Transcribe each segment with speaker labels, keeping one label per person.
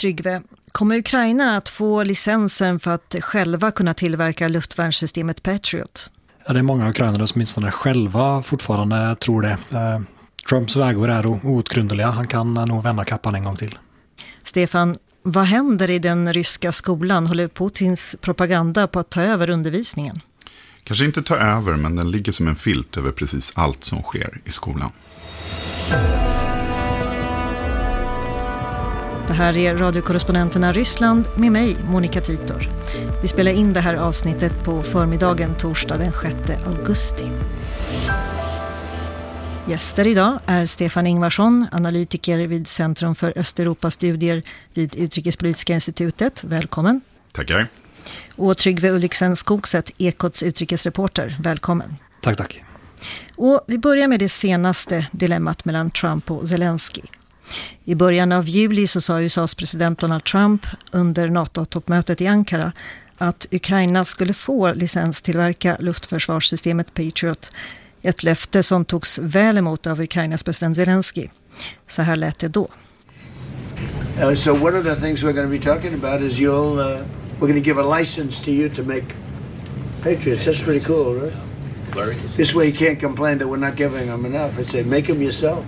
Speaker 1: Tryggve, kommer Ukraina att få licensen för att själva kunna tillverka luftvärnssystemet Patriot?
Speaker 2: Ja, det är många ukrainare som åtminstone själva fortfarande tror det. Trumps vägor är outgrundliga. Han kan nog vända kappan en gång till.
Speaker 1: Stefan, vad händer i den ryska skolan? Håller Putins propaganda på att ta över undervisningen?
Speaker 3: Kanske inte ta över, men den ligger som en filt över precis allt som sker i skolan.
Speaker 1: Det här är radiokorrespondenterna Ryssland med mig, Monica Titor. Vi spelar in det här avsnittet på förmiddagen torsdag den 6 augusti. Gäster idag är Stefan Ingvarsson, analytiker vid Centrum för Östeuropastudier vid Utrikespolitiska institutet. Välkommen.
Speaker 3: Tackar.
Speaker 1: Och Tryggve Ulriksen Skogset, Ekots utrikesreporter. Välkommen.
Speaker 2: Tack.
Speaker 1: Och vi börjar med det senaste dilemmat mellan Trump och Zelensky. I början av juli så sa USAs president Donald Trump under NATO-toppmötet i Ankara att Ukraina skulle få licenstillverka luftförsvarssystemet Patriot. Ett löfte som togs väl emot av Ukrainas president Zelensky. Så här lät det då.
Speaker 4: So one of the things we're going to be talking about is we're going to give a license to you to make Patriots. That's pretty cool, right? This way you can't complain that we're not giving them enough. It's say make them yourself.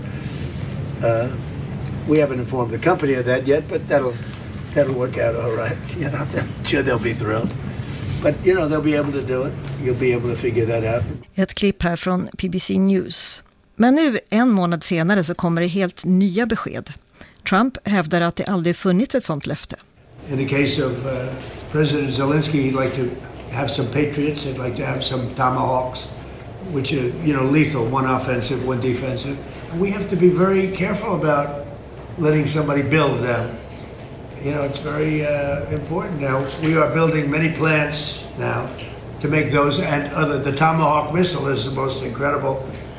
Speaker 4: We haven't informed the company of that yet, but that'll work out all right. You know, I'm sure they'll be thrilled. But you know, they'll be able to do it. You'll be able to figure that out.
Speaker 1: Ett klipp här från BBC News. Men nu, en månad senare, så kommer det helt nya besked. Trump hävdar att det aldrig funnits ett sånt löfte.
Speaker 4: In the case of President Zelensky, he'd like to have some Patriots. He'd like to have some Tomahawks, which are, you know, lethal, one offensive, one defensive. And we have to be very careful about letting somebody build them. You know, it's very important now. We are building many plants now to make those and other. The Tomahawk missile is the most incredible.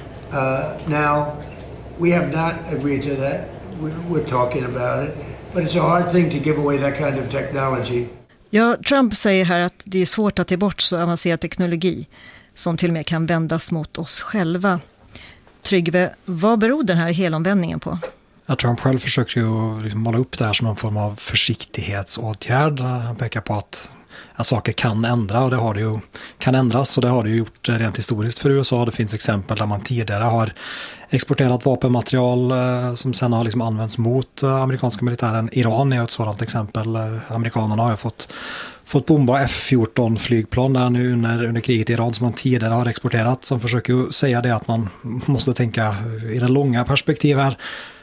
Speaker 4: Now, we have not agreed to that. We're talking about it. But it's a hard thing to give away that kind of technology.
Speaker 1: Ja, Trump säger här att det är svårt att ta bort så avancerad teknologi som till och med kan vändas mot oss själva. Tryggve, vad beror den här helomvändningen på?
Speaker 2: Ja, Trump själv försöker ju liksom måla upp det här som någon form av försiktighetsåtgärd. Han pekar på att saker kan ändras och det har det ju gjort rent historiskt för USA. Det finns exempel där man tidigare har exporterat vapenmaterial som sen har liksom använts mot amerikanska militären. Iran är ett sådant exempel. Amerikanerna har ju fått bomba F-14 flygplan där nu under kriget i Iran som man tidigare har exporterat, som försöker säga det att man måste tänka i det långa perspektiv här.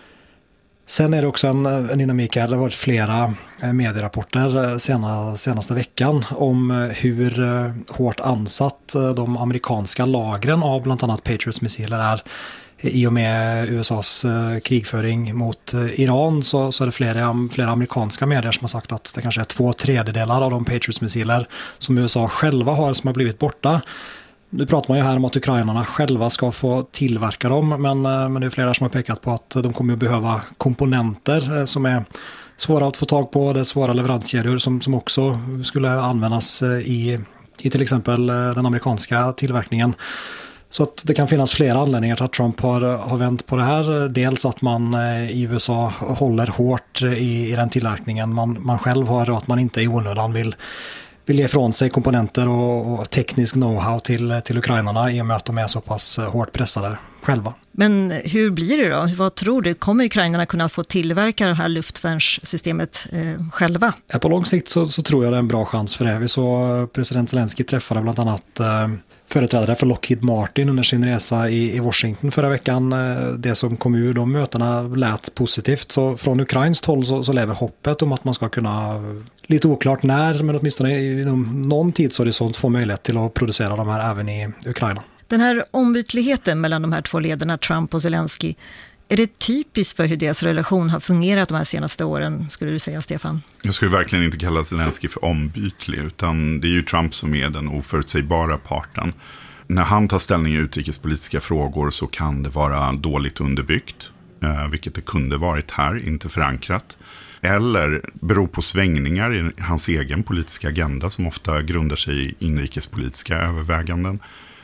Speaker 2: Sen är det också en dynamik här. Det har varit flera medierapporter senaste veckan om hur hårt ansatt de amerikanska lagren av bland annat Patriots-missiler är. I och med USAs krigföring mot Iran så är det flera amerikanska medier som har sagt att det kanske är 2/3 av de Patriots-missiler som USA själva har som har blivit borta. Nu pratar man ju här om att ukrainarna själva ska få tillverka dem, men det är flera som har pekat på att de kommer att behöva komponenter som är svåra att få tag på. Det är svåra leveranskedjor som också skulle användas i till exempel den amerikanska tillverkningen. Så att det kan finnas flera anledningar till att Trump har vänt på det här. Dels att man i USA håller hårt i den tillverkningen man själv har, och att man inte i onödan vill ge ifrån sig komponenter och teknisk know-how till ukrainarna i och med att de är så pass hårt pressade själva.
Speaker 1: Men hur blir det då? Vad tror du? Kommer ukrainarna kunna få tillverka det här luftvärnssystemet själva?
Speaker 2: På lång sikt så tror jag det är en bra chans för det. Vi såg president Zelensky träffade bland annat företrädare för Lockheed Martin under sin resa i Washington förra veckan. Det som kom ur de mötena lät positivt. Så från ukrainskt håll så lever hoppet om att man ska kunna, lite oklart när, men åtminstone inom någon tidshorisont få möjlighet till att producera de här även i Ukraina.
Speaker 1: Den här ombytligheten mellan de här två ledarna, Trump och Zelensky, är det typiskt för hur deras relation har fungerat de här senaste åren, skulle du säga, Stefan?
Speaker 3: Jag skulle verkligen inte kalla Zelensky för ombytlig, utan det är ju Trump som är den oförutsägbara parten. När han tar ställning i utrikespolitiska frågor så kan det vara dåligt underbyggt, vilket det kunde varit här, inte förankrat. Eller beror på svängningar i hans egen politiska agenda som ofta grundar sig i inrikespolitiska överväganden.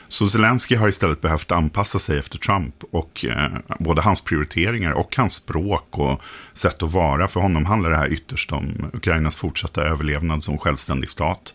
Speaker 3: Så Zelensky har istället behövt anpassa sig efter Trump och både hans prioriteringar och hans språk och sätt att vara. För honom handlar det här ytterst om Ukrainas fortsatta överlevnad som självständig stat.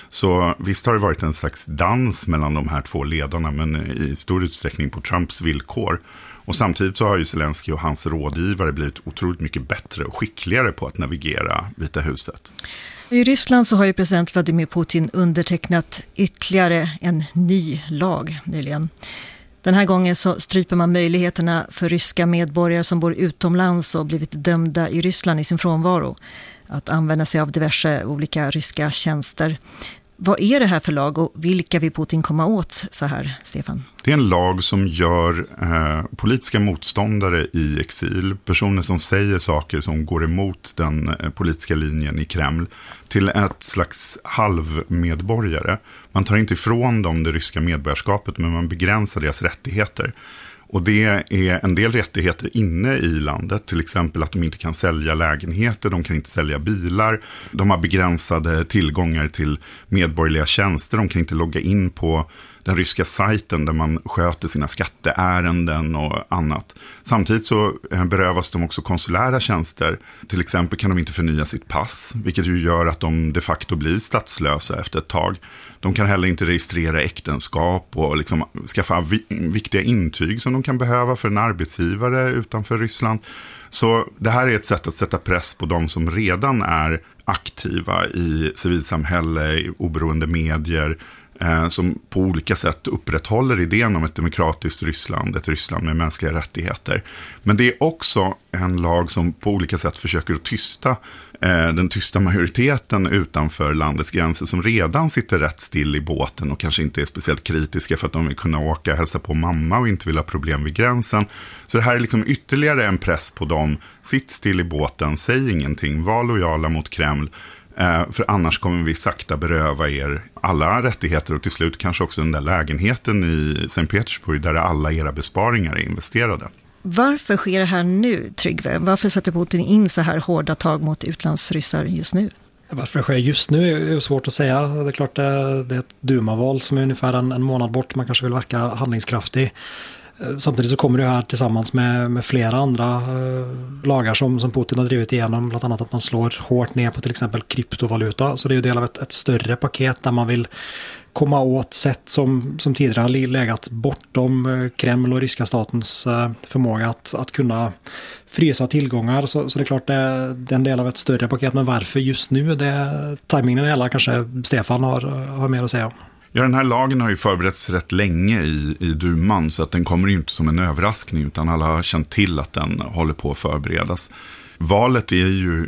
Speaker 3: Så visst har det varit en slags dans mellan de här två ledarna, men i stor utsträckning på Trumps villkor. Och samtidigt så har ju Zelensky och hans rådgivare blivit otroligt mycket bättre och skickligare på att navigera Vita huset.
Speaker 1: I Ryssland så har ju president Vladimir Putin undertecknat ytterligare en ny lag nyligen. Den här gången så stryper man möjligheterna för ryska medborgare som bor utomlands och blivit dömda i Ryssland i sin frånvaro att använda sig av diverse olika ryska tjänster. Vad är det här för lag och vilka vill Putin komma åt så här, Stefan?
Speaker 3: Det är en lag som gör politiska motståndare i exil, personer som säger saker som går emot den politiska linjen i Kreml, till ett slags halvmedborgare. Man tar inte ifrån dem det ryska medborgarskapet, men man begränsar deras rättigheter. Och det är en del rättigheter inne i landet, till exempel att de inte kan sälja lägenheter, de kan inte sälja bilar, de har begränsade tillgångar till medborgerliga tjänster, de kan inte logga in på den ryska sajten där man sköter sina skatteärenden och annat. Samtidigt så berövas de också konsulära tjänster. Till exempel kan de inte förnya sitt pass, vilket ju gör att de de facto blir statslösa efter ett tag. De kan heller inte registrera äktenskap och liksom skaffa viktiga intyg som de kan behöva för en arbetsgivare utanför Ryssland. Så det här är ett sätt att sätta press på de som redan är aktiva i civilsamhälle, i oberoende medier, som på olika sätt upprätthåller idén om ett demokratiskt Ryssland, ett Ryssland med mänskliga rättigheter. Men det är också en lag som på olika sätt försöker att tysta den tysta majoriteten utanför landets gränser som redan sitter rätt still i båten och kanske inte är speciellt kritiska för att de vill kunna åka och hälsa på mamma och inte vill ha problem vid gränsen. Så det här är liksom ytterligare en press på dem. Sitt still i båten, säg ingenting, var lojala mot Kreml. För annars kommer vi sakta beröva er alla rättigheter och till slut kanske också den där lägenheten i Sankt Petersburg där alla era besparingar är investerade.
Speaker 1: Varför sker det här nu, Tryggve? Varför sätter Putin in så här hårda tag mot utlandsryssar just nu?
Speaker 2: Varför det sker just nu är svårt att säga. Det är klart det är ett Duma-val som är ungefär en månad bort. Man kanske vill verka handlingskraftig. Samtidigt så kommer det här tillsammans med flera andra lagar som Putin har drivit igenom. Bland annat att man slår hårt ner på till exempel kryptovaluta. Så det är ju del av ett större paket där man vill komma åt sätt som tidigare har legat bortom Kreml och ryska statens förmåga att kunna frysa tillgångar. Så det är klart det är en del av ett större paket. Men varför just nu? Tajmingen är kanske Stefan har mer att säga om.
Speaker 3: Ja, den här lagen har ju förberetts rätt länge i Duman så att den kommer ju inte som en överraskning utan alla har känt till att den håller på att förberedas. Valet är ju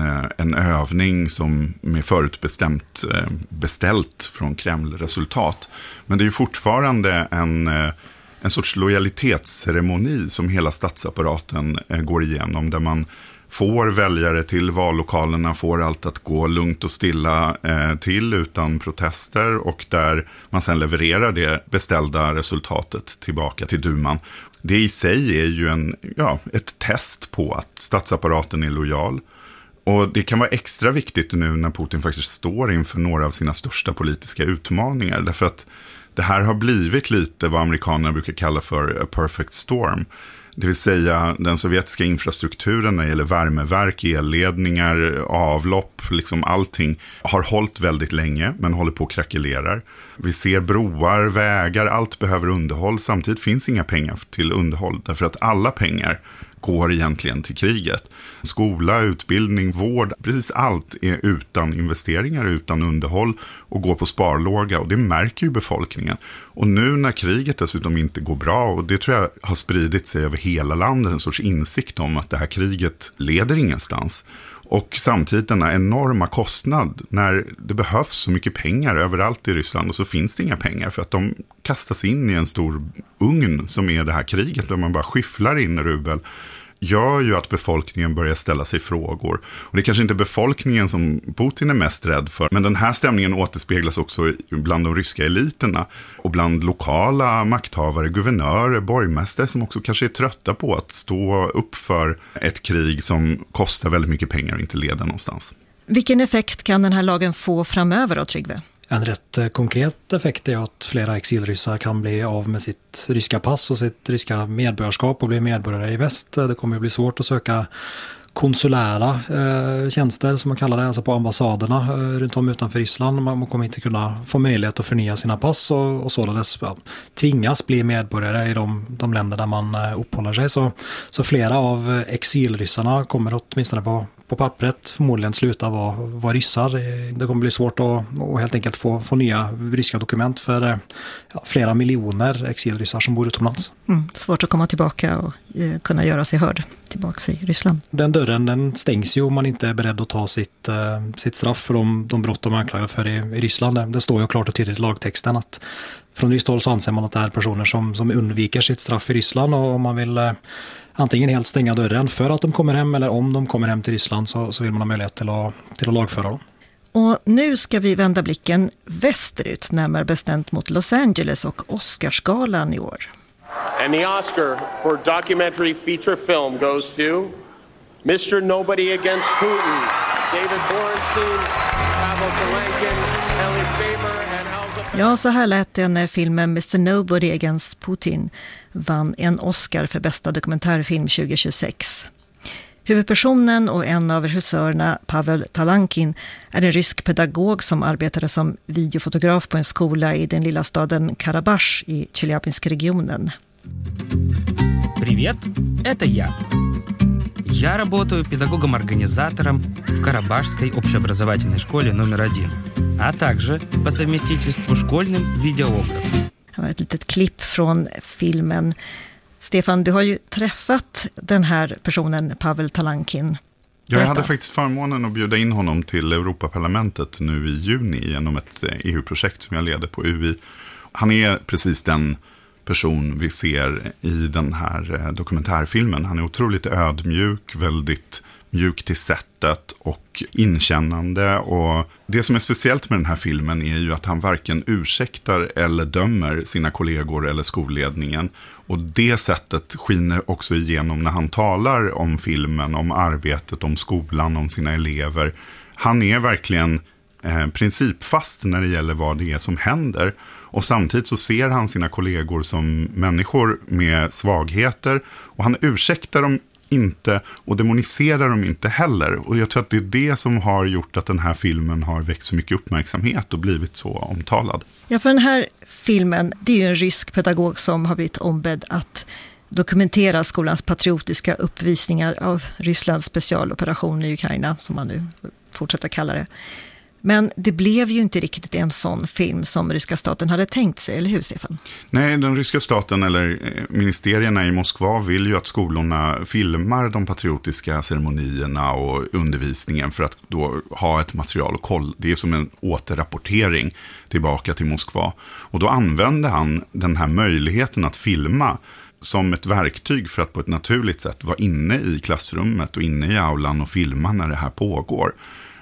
Speaker 3: en övning som med förutbestämt beställt från Kreml-resultat. Men det är ju fortfarande en sorts lojalitetsceremoni som hela statsapparaten går igenom där man får väljare till vallokalerna, får allt att gå lugnt och stilla till utan protester och där man sen levererar det beställda resultatet tillbaka till Duman. Det i sig är ju ett test på att statsapparaten är lojal. Och det kan vara extra viktigt nu när Putin faktiskt står inför några av sina största politiska utmaningar. Därför att det här har blivit lite vad amerikanerna brukar kalla för a perfect storm. Det vill säga den sovjetiska infrastrukturen när det gäller värmeverk, elledningar, avlopp, liksom allting har hållit väldigt länge men håller på att krackelerar. Vi ser broar, vägar, allt behöver underhåll. Samtidigt finns inga pengar till underhåll därför att alla pengar går egentligen till kriget. Skola, utbildning, vård, precis allt är utan investeringar, utan underhåll och går på sparlåga och det märker ju befolkningen. Och nu när kriget dessutom inte går bra och det tror jag har spridit sig över hela landet, en sorts insikt om att det här kriget leder ingenstans. Och samtidigt denna enorma kostnad när det behövs så mycket pengar överallt i Ryssland och så finns det inga pengar för att de kastas in i en stor ugn som är det här kriget där man bara skyfflar in rubel gör ju att befolkningen börjar ställa sig frågor. Och det är kanske inte befolkningen som Putin är mest rädd för, men den här stämningen återspeglas också bland de ryska eliterna och bland lokala makthavare, guvernörer, borgmästare som också kanske är trötta på att stå upp för ett krig som kostar väldigt mycket pengar och inte leder någonstans.
Speaker 1: Vilken effekt kan den här lagen få framöver då, Tryggve?
Speaker 2: En rätt konkret effekt är att flera exilryssar kan bli av med sitt ryska pass och sitt ryska medborgarskap och bli medborgare i väst. Det kommer att bli svårt att söka konsulära tjänster som man kallar det, alltså på ambassaderna runt om utanför Ryssland. Man kommer inte kunna få möjlighet att förnya sina pass och således tvingas bli medborgare i de länder där man uppehåller sig. Så flera av exilryssarna kommer åtminstone på pappret förmodligen sluta vara ryssar. Det kommer bli svårt att helt enkelt få nya ryska dokument för flera miljoner exilryssar som bor utomlands.
Speaker 1: Svårt att komma tillbaka och kunna göra sig hörd tillbaka i Ryssland.
Speaker 2: Den dörren den stängs ju om man inte är beredd att ta sitt straff för de brott de är anklagade för i Ryssland. Det står ju klart och tydligt i lagtexten att från ryskt håll så anser man att det är personer som undviker sitt straff i Ryssland, och om man vill antingen helt stänga dörren för att de kommer hem, eller om de kommer hem till Ryssland så vill man ha möjlighet till att lagföra dem.
Speaker 1: Och nu ska vi vända blicken västerut, närmare bestämt mot Los Angeles och Oscarsgalan i år.
Speaker 5: And the Oscar for documentary feature film goes to Mr. Nobody Against Putin, David Borenstein, Pavel Talankin, Ellie Faber and Elza.
Speaker 1: Ja, så här lät det när filmen Mr. Nobody Against Putin vann en Oscar för bästa dokumentärfilm 2026. Huvudpersonen och en av regissörerna, Pavel Talankin, är en rysk pedagog som arbetade som videofotograf på en skola i den lilla staden Karabach i Chelyabinsk-regionen.
Speaker 6: Привет, это я. Я работаю педагогом-организатором в Карабашской общеобразовательной школе номер 1, а также по совместительству школьным видеографом.
Speaker 1: Det var ett litet klipp från filmen. Stefan, du har ju träffat den här personen, Pavel Talankin.
Speaker 3: Jag hade faktiskt förmånen att bjuda in honom till Europaparlamentet nu i juni genom ett EU-projekt som jag leder på UI. Han är precis den person vi ser i den här dokumentärfilmen. Han är otroligt ödmjuk, väldigt mjuk till sättet och inkännande. Och det som är speciellt med den här filmen är ju att han varken ursäktar eller dömer sina kollegor eller skolledningen. Och det sättet skiner också igenom när han talar om filmen, om arbetet, om skolan, om sina elever. Han är verkligen principfast när det gäller vad det är som händer. Och samtidigt så ser han sina kollegor som människor med svagheter. Och han ursäktar dem inte och demoniserar dem inte heller. Och jag tror att det är det som har gjort att den här filmen har väckt så mycket uppmärksamhet och blivit så omtalad.
Speaker 1: Ja, för den här filmen, det är ju en rysk pedagog som har blivit ombedd att dokumentera skolans patriotiska uppvisningar av Rysslands specialoperation i Ukraina, som man nu fortsätter kalla det. Men det blev ju inte riktigt en sån film som ryska staten hade tänkt sig, eller hur Stefan?
Speaker 3: Nej, den ryska staten eller ministerierna i Moskva vill ju att skolorna filmar de patriotiska ceremonierna och undervisningen för att då ha ett material och koll. Det är som en återrapportering tillbaka till Moskva. Och då använde han den här möjligheten att filma som ett verktyg för att på ett naturligt sätt vara inne i klassrummet och inne i aulan och filma när det här pågår.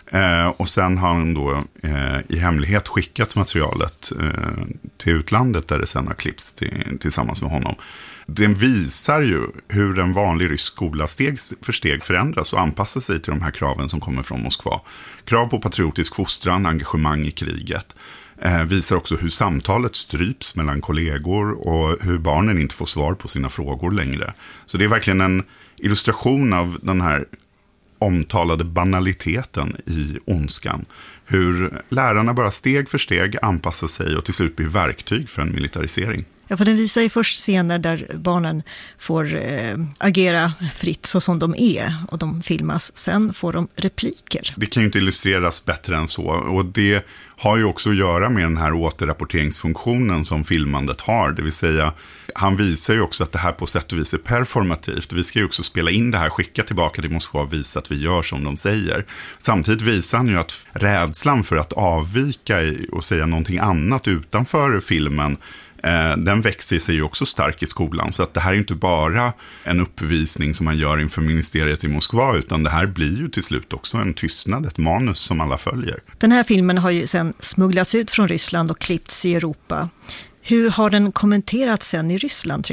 Speaker 3: Och sen har han då i hemlighet skickat materialet till utlandet där det sen har klippts tillsammans med honom. Den visar ju hur en vanlig rysk skola steg för steg förändras och anpassar sig till de här kraven som kommer från Moskva. Krav på patriotisk fostran, engagemang i kriget. Visar också hur samtalet stryps mellan kollegor och hur barnen inte får svar på sina frågor längre. Så det är verkligen en illustration av den här omtalade banaliteten i ondskan. Hur lärarna bara steg för steg anpassar sig och till slut blir verktyg för en militarisering.
Speaker 1: Ja, för den visar ju först scener där barnen får agera fritt så som de är och de filmas. Sen får de repliker.
Speaker 3: Det kan ju inte illustreras bättre än så. Och det har ju också att göra med den här återrapporteringsfunktionen som filmandet har. Det vill säga, han visar ju också att det här på sätt och vis är performativt. Vi ska ju också spela in det här, skicka tillbaka till Moskva och visa att vi gör som de säger. Samtidigt visar han ju att rädslan för att avvika och säga någonting annat utanför filmen, den växer sig ju också stark i skolan. Så att det här är inte bara en uppvisning som man gör inför ministeriet i Moskva, utan det här blir ju till slut också en tystnad, ett manus som alla följer.
Speaker 1: Den här filmen har ju sen smugglats ut från Ryssland och klippts i Europa. Hur har den kommenterats sen i Ryssland, Tryggve?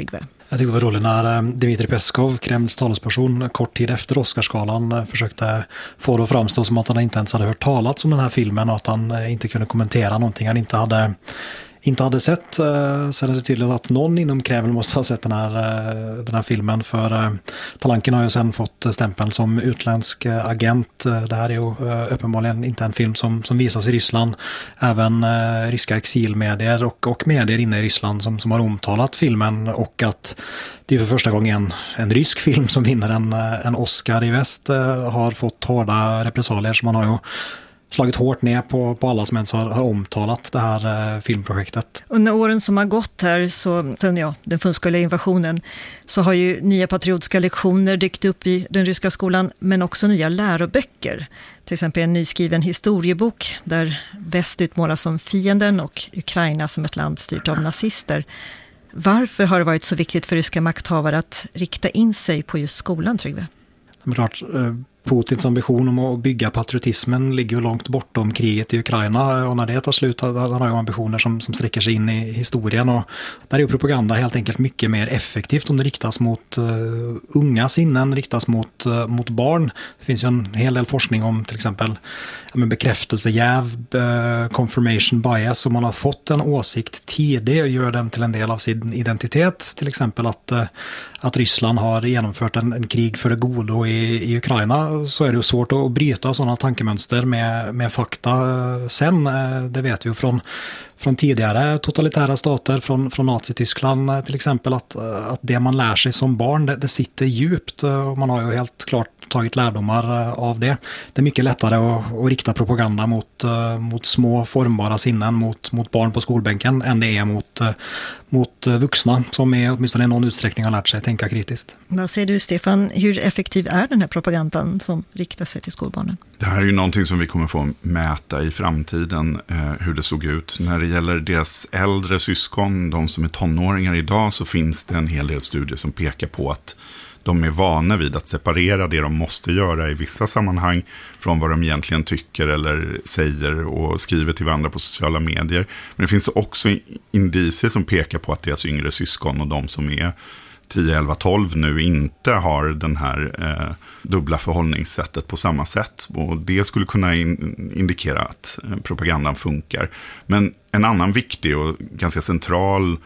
Speaker 2: Jag tyckte det var roligt när Dmitrij Peskov, Kremls talesperson, kort tid efter Oscarsgalan försökte få det att framstå som att han inte ens hade hört talas om den här filmen och att han inte kunde kommentera någonting han inte hade sett. Så är det tydligt att någon inom Kreml måste ha sett den här filmen, för Talankin har ju sen fått stämpeln som utländsk agent. Det här är ju uppenbarligen inte en film som visas i Ryssland. Även ryska exilmedier och medier inne i Ryssland som har omtalat filmen, och att det är för första gången en rysk film som vinner en Oscar i väst har fått hårda repressalier, som man har ju slagit hårt ner på alla som ens har omtalat det här filmprojektet.
Speaker 1: Under åren som har gått här, sen den fullskaliga invasionen, så har ju nya patriotiska lektioner dykt upp i den ryska skolan, men också nya läroböcker. Till exempel en nyskriven historiebok där väst utmålas som fienden och Ukraina som ett land styrt av nazister. Varför har det varit så viktigt för ryska makthavare att rikta in sig på just skolan, Tryggve?
Speaker 2: Det är klart, Putins ambition om att bygga patriotismen ligger ju långt bortom kriget i Ukraina, och när det tar slut han har ju ambitioner som sträcker sig in i historien, och där är ju propaganda helt enkelt mycket mer effektivt om det riktas mot unga sinnen, riktas mot barn. Det finns ju en hel del forskning om till exempel bekräftelsejäv, confirmation bias, om man har fått en åsikt tidigt och gör den till en del av sin identitet, till exempel att Ryssland har genomfört en krig för det goda i Ukraina, så är det ju svårt att bryta sådana tankemönster med fakta sen. Det vet vi ju från tidigare totalitära stater, från Nazityskland till exempel, att det man lär sig som barn, det sitter djupt, och man har ju helt klart tagit lärdomar av det. Det är mycket lättare att rikta propaganda mot små formbara sinnen, mot barn på skolbänken, än det är mot vuxna som åtminstone i någon utsträckning har lärt sig tänka kritiskt.
Speaker 1: Vad säger du, Stefan? Hur effektiv är den här propagandan som riktar sig till skolbarnen?
Speaker 3: Det här är ju någonting som vi kommer få mäta i framtiden, hur det såg ut. När det gäller deras äldre syskon, de som är tonåringar idag, så finns det en hel del studier som pekar på att de är vana vid att separera det de måste göra i vissa sammanhang från vad de egentligen tycker eller säger och skriver till varandra på sociala medier. Men det finns också indicier som pekar på att deras yngre syskon och de som är 10, 11, 12 nu inte har den här dubbla förhållningssättet på samma sätt. Och det skulle kunna indikera att propagandan funkar. Men en annan viktig och ganska central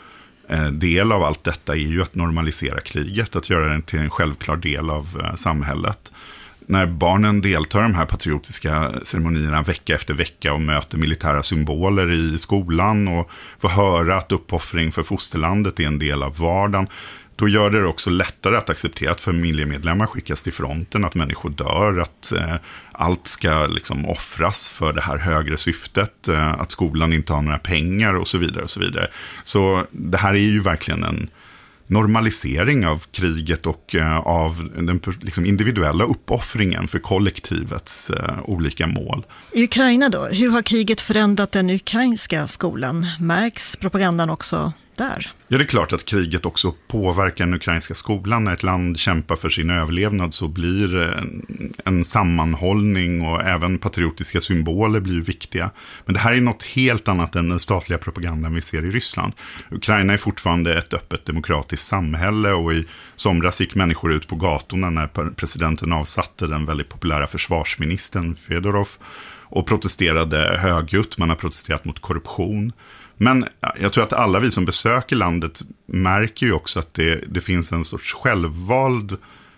Speaker 3: del av allt detta är ju att normalisera kriget, att göra det till en självklar del av samhället. När barnen deltar i de här patriotiska ceremonierna vecka efter vecka och möter militära symboler i skolan och får höra att uppoffring för fosterlandet är en del av vardagen, då gör det också lättare att acceptera att familjemedlemmar skickas till fronten, att människor dör, att allt ska liksom offras för det här högre syftet, att skolan inte har några pengar och så vidare och så vidare. Så det här är ju verkligen en normalisering av kriget och av den liksom individuella uppoffringen för kollektivets olika mål.
Speaker 1: I Ukraina då, hur har kriget förändrat den ukrainska skolan? Märks propagandan också där?
Speaker 3: Ja, det är klart att kriget också påverkar den ukrainska skolan. När ett land kämpar för sin överlevnad så blir en sammanhållning och även patriotiska symboler blir viktiga. Men det här är något helt annat än den statliga propagandan vi ser i Ryssland. Ukraina är fortfarande ett öppet demokratiskt samhälle, och i somras gick människor ut på gatorna när presidenten avsatte den väldigt populära försvarsministern Fedorov och protesterade högljutt. Man har protesterat mot korruption. Men jag tror att alla vi som besöker landet märker ju också att det finns en sorts självvald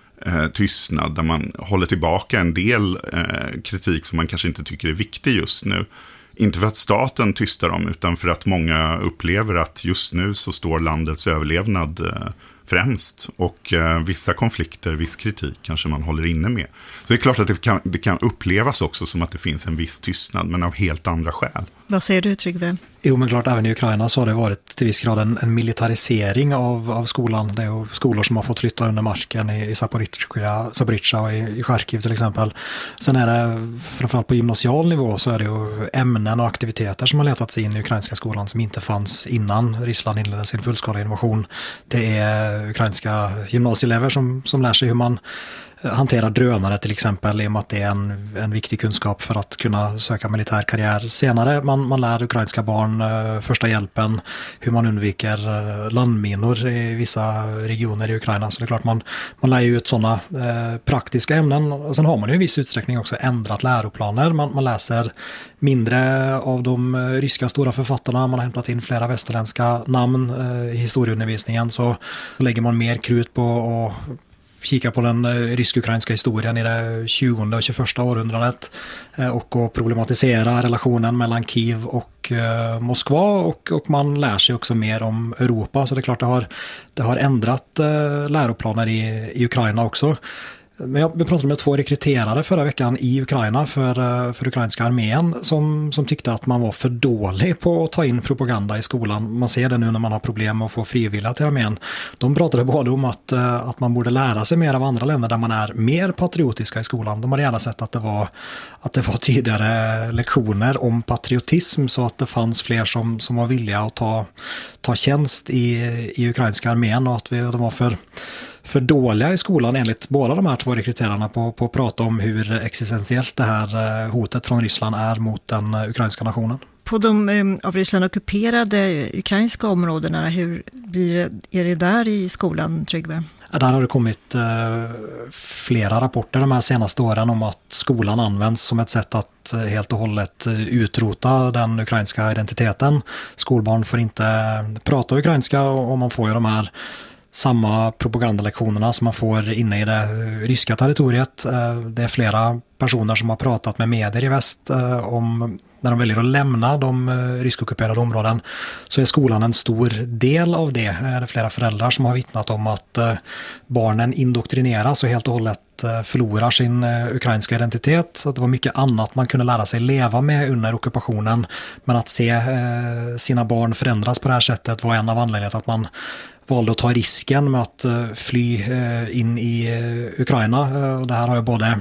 Speaker 3: tystnad där man håller tillbaka en del kritik som man kanske inte tycker är viktig just nu. Inte för att staten tystar dem, utan för att många upplever att just nu så står landets överlevnad främst, och vissa konflikter, viss kritik kanske man håller inne med. Så det är klart att det kan upplevas också som att det finns en viss tystnad, men av helt andra skäl.
Speaker 1: Vad säger du, Tryggve?
Speaker 2: Jo, men klart, även i Ukraina så har det varit till viss grad en militarisering av skolan. Det är ju skolor som har fått flytta under marken i Zaporizjzja och i Charkiv till exempel. Sen är det, framförallt på gymnasial nivå, så är det ju ämnen och aktiviteter som har letat sig in i ukrainska skolan som inte fanns innan Ryssland inledde sin fullskaliga invasion. Det är ukrainska gymnasieelever som lär sig hur man hantera drönare till exempel, i och med att det är en viktig kunskap för att kunna söka militär karriär senare. Man lär ukrainska barn första hjälpen, hur man undviker landminor i vissa regioner i Ukraina. Så det är klart man lär ju ut sådana praktiska ämnen. Och sen har man ju i viss utsträckning också ändrat läroplaner. Man läser mindre av de ryska stora författarna. Man har hämtat in flera västerländska namn i historieundervisningen. Så lägger man mer krut på att kika på den rysk-ukrainska historien i det 20 och 21 århundradet och problematisera relationen mellan Kiev och Moskva, och man lär sig också mer om Europa. Så det är klart det har ändrat läroplaner i Ukraina också. Men jag pratade med 2 rekryterare förra veckan i Ukraina för ukrainska armén som tyckte att man var för dålig på att ta in propaganda i skolan. Man ser det nu när man har problem med att få frivilliga till armén. De pratade både om att man borde lära sig mer av andra länder där man är mer patriotiska i skolan. De hade gärna sett att det var tidigare lektioner om patriotism, så att det fanns fler som var villiga att ta tjänst i ukrainska armén, och att de var för dåliga i skolan enligt båda de här 2 rekryterarna på att prata om hur existentiellt det här hotet från Ryssland är mot den ukrainska nationen.
Speaker 1: På de av Ryssland ockuperade ukrainska områdena, hur är det där i skolan, Tryggve?
Speaker 2: Där har det kommit flera rapporter de här senaste åren om att skolan används som ett sätt att helt och hållet utrota den ukrainska identiteten. Skolbarn får inte prata ukrainska, och man får ju de här samma propagandalektionerna som man får inne i det ryska territoriet. Det är flera personer som har pratat med medier i väst om när de väljer att lämna de ryskockuperade områden, så är skolan en stor del av det. Det är flera föräldrar som har vittnat om att barnen indoktrineras och helt och hållet förlorar sin ukrainska identitet. Så att det var mycket annat man kunde lära sig leva med under ockupationen, men att se sina barn förändras på det här sättet var en av anledningarna att man valde att ta risken med att fly in i Ukraina. Och det här har ju både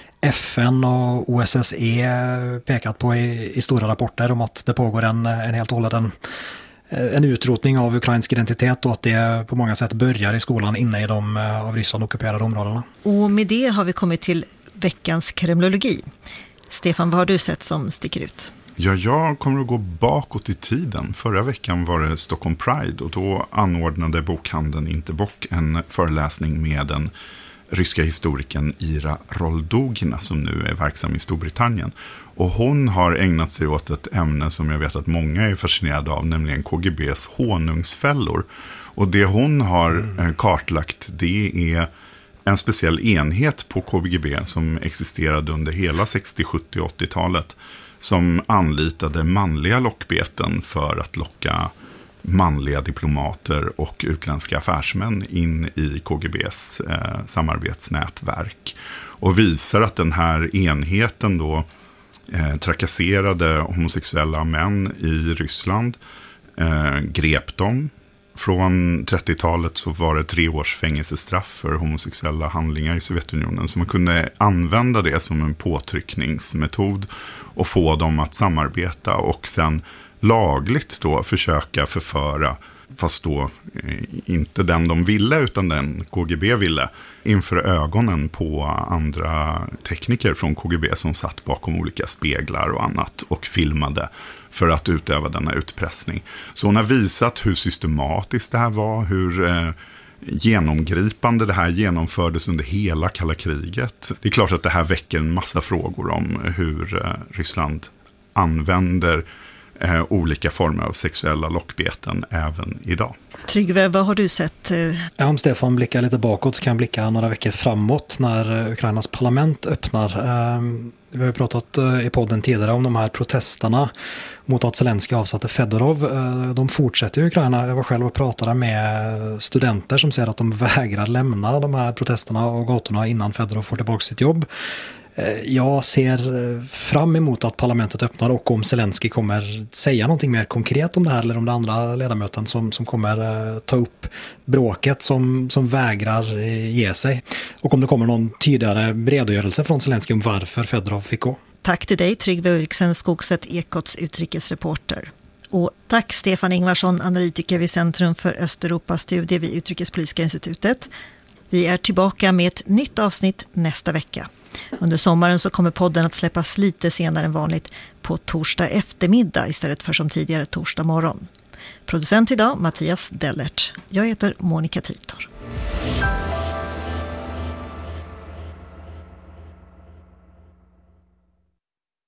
Speaker 2: FN och OSSE pekat på i stora rapporter om att det pågår en helt och hållet en utrotning av ukrainsk identitet, och att det på många sätt börjar i skolan inne i de av Ryssland ockuperade områdena.
Speaker 1: Och med det har vi kommit till veckans kremlologi. Stefan, vad har du sett som sticker ut?
Speaker 3: Ja, jag kommer att gå bakåt i tiden. Förra veckan var det Stockholm Pride, och då anordnade bokhandeln Interbock en föreläsning med den ryska historikern Ira Roldugina, som nu är verksam i Storbritannien. Och hon har ägnat sig åt ett ämne som jag vet att många är fascinerade av, nämligen KGBs honungsfällor. Och det hon har kartlagt, det är en speciell enhet på KGB som existerade under hela 60-, 70- och 80-talet, som anlitade manliga lockbeten för att locka manliga diplomater och utländska affärsmän in i KGBs samarbetsnätverk. Och visar att den här enheten då trakasserade homosexuella män i Ryssland, grep dem. Från 30-talet så var det 3 års fängelsestraff för homosexuella handlingar i Sovjetunionen. Så man kunde använda det som en påtryckningsmetod och få dem att samarbeta och sen lagligt då försöka förföra, fast då inte den de ville utan den KGB ville, inför ögonen på andra tekniker från KGB som satt bakom olika speglar och annat och filmade för att utöva denna utpressning. Så hon har visat hur systematiskt det här var, hur genomgripande det här genomfördes under hela kalla kriget. Det är klart att det här väcker en massa frågor om hur Ryssland använder olika former av sexuella lockbeten även idag.
Speaker 1: Tryggve, vad har du sett?
Speaker 2: Ja, om Stefan blickar lite bakåt så kan jag blicka några veckor framåt när Ukrainas parlament öppnar. Vi har ju pratat i podden tidigare om de här protesterna mot att Zelensky avsatte Fedorov. De fortsätter i Ukraina. Jag var själv och pratade med studenter som säger att de vägrar lämna de här protesterna och gatorna innan Fedorov får tillbaka sitt jobb. Jag ser fram emot att parlamentet öppnar och om Zelensky kommer säga någonting mer konkret om det här eller om det andra ledamöter som kommer ta upp bråket som vägrar ge sig. Och om det kommer någon tydligare redogörelse från Zelensky om varför Fedorov fick gå.
Speaker 1: Tack till dig, Tryggve Ulriksen, Skogset, Ekots utrikesreporter. Och tack Stefan Ingvarsson, analytiker vid Centrum för Östeuropastudier vid Utrikespolitiska institutet. Vi är tillbaka med ett nytt avsnitt nästa vecka. Under sommaren så kommer podden att släppas lite senare än vanligt på torsdag eftermiddag istället för som tidigare torsdag morgon. Producent idag Mattias Dellert. Jag heter Monica Titor.